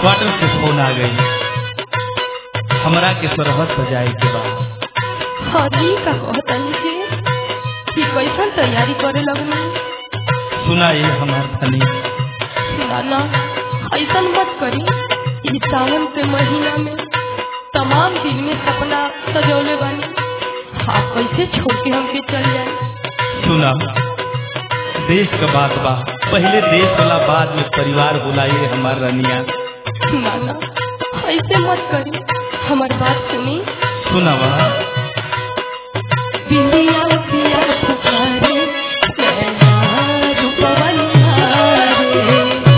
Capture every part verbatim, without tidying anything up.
Quarter से phone आ गई, हमरा के सरहद सजाए के बाद। हाँ जी का कहतनी के कि कैसन तैयारी करे लगनी। सुनाइए हमार धनी। नाना ऐसन मत करी, इस सावन के महीना में तमाम दिल में सपना सजौले बानी, आप कैसे छोड़ के हमके चल जाए। सुना, देश का बात बा, पहले देश वाला बाद में परिवार बुलाइए हमार रनिया। नाना ऐसे मत करी, हमारी बात सुनी। सुना बा। बिंदिया पिया पुकारे नैना रूपवा निहारे,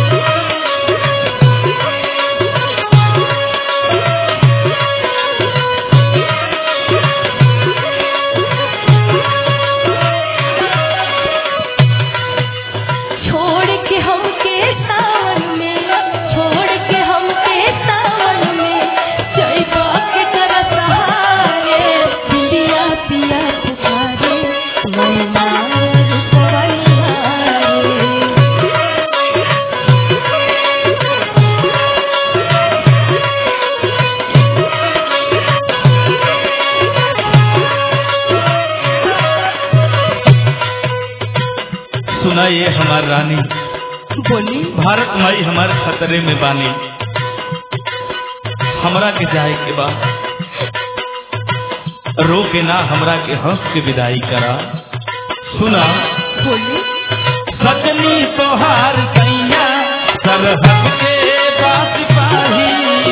छोड़ के हमके सावन में, छोड़ के हमके सावन में जइबा के कर सहारे। बिंदिया पिया पुकारे नैना रूपवा निहारे। सुनाइए हमार रानी। बोली। भारत माई हमारे खतरे में बानी, हमरा के जाए के बा, रो के ना हमरा के हंस के विदाई करा। सुना। बोली। सजनी तोहार कैया सरहद के बात पाही।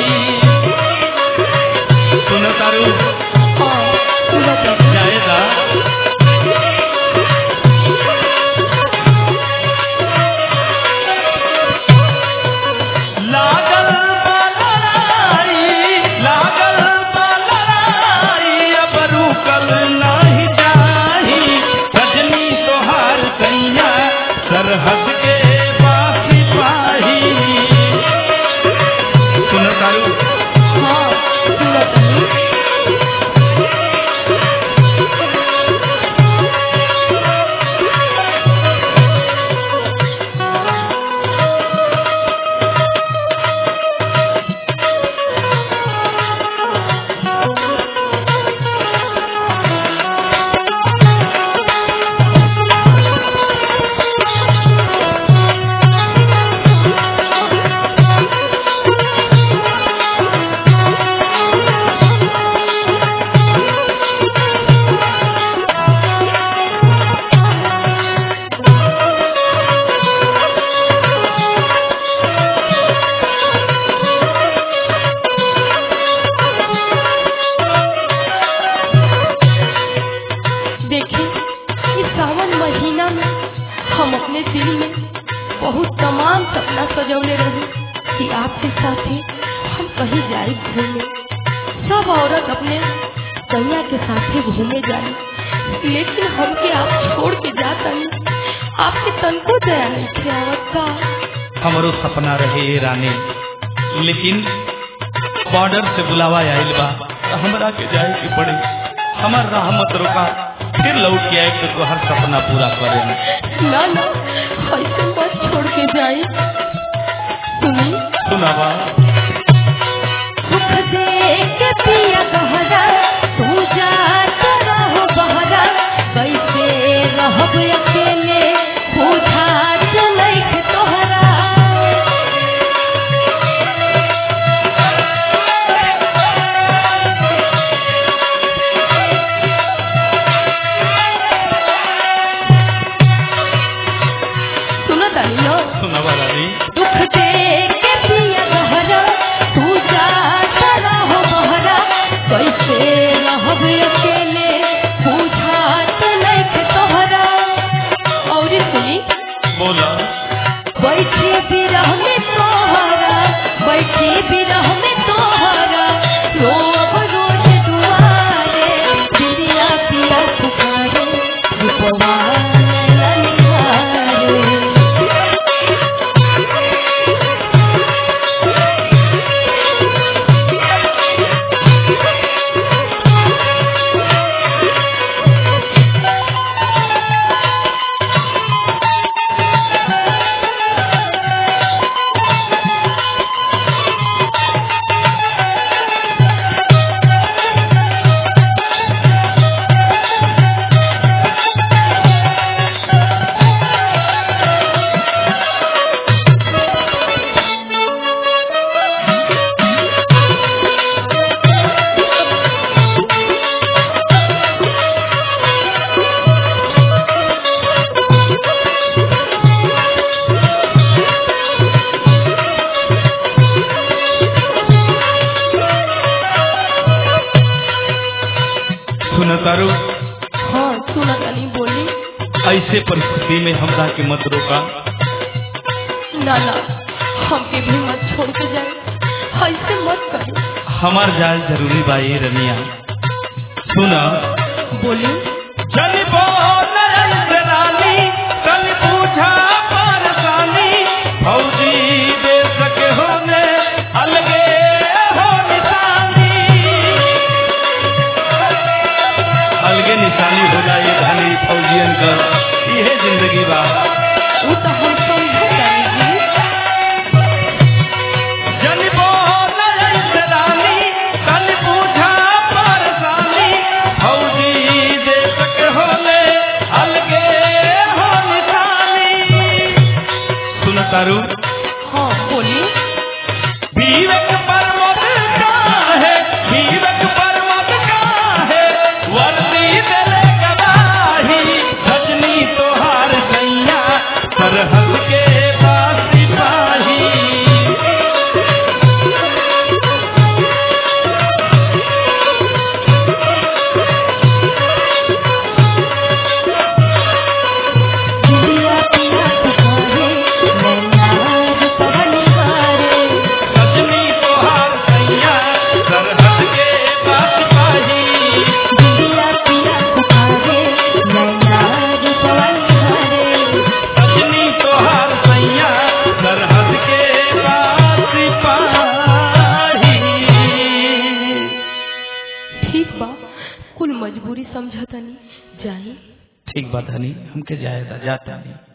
सुन तारू। हाँ सुनत जाएगा। लागल बा लड़ाई, लागल बा लड़ाई, अब रुकल नहीं जाही। सजनी तोहार कैया सरहद के बात पाही। सुन तारू। हाँ सुनत देखिए, इस सावन महीना में हम अपने दिल में बहुत तमाम सपना सजौले रहे कि आपके साथ ही हम कहीं जाए घूमने। सब औरत अपने कन्या के साथ ही घूमने जाए, लेकिन हमके आप छोड़ के जाता नहीं। आपके तन को दया नहीं थे आवत का। हमारो सपना रहे ये रानी, लेकिन बॉर्डर से बुलावा आयल बा, हमरा के जाए के पड़े। हमार राह मत रोका, फिर लौट के आए तो तोहर सपना पूरा करे। ना ना ऐसे मत छोड़ के जाए। सुनी। सुनावा। सुख दे के पिया गहरा, तू जात रहो बहरा, कैसे रहब अकेले बुझात नइखे तोहरा। सुनत आनी न? सुनावा रानी। दुख दे के पिया गहरा, तू जात रहो बहरा, तारू हाँ सुना तनी बोली। ऐसे परिस्थिति में हमरा के मत रोका। ना ना हमके भी मत छोड़ के जाए, ऐसे मत करो। हमार जाल जरूरी बा ये रनिया। सुना बोली। जन बोल ऐसे रानी कल पूछा परेशानी फौजी दे सके होने अलगे हो निशानी। अलगे निशानी हो जाए धनी फौजियन का यह जिंदगी बा। वो तो हम समझ जाएंगे। जन बोल ऐसे रानी कल पूछा परेशानी फौजी दे सके होने अलगे हो निशानी। सुन तारू हाँ बोली। विवेक परमत का है विवेक परमत का है वर्दी दिले गवाही सजनी तोहार सैया सरहद के पास सिपाही। दिया पिया पुकारे मैं पवन हारे। सजनी तोहार सैया सरहद के पास सिपाही। दिया पिया पुकारे मैं पवन हारे। सजनी तोहार सैया सरहद के पास सिपाही। ठीक बा कुल मजबूरी समझा तनी जाई। ठीक बात हनी हमके जाए जाता नहीं।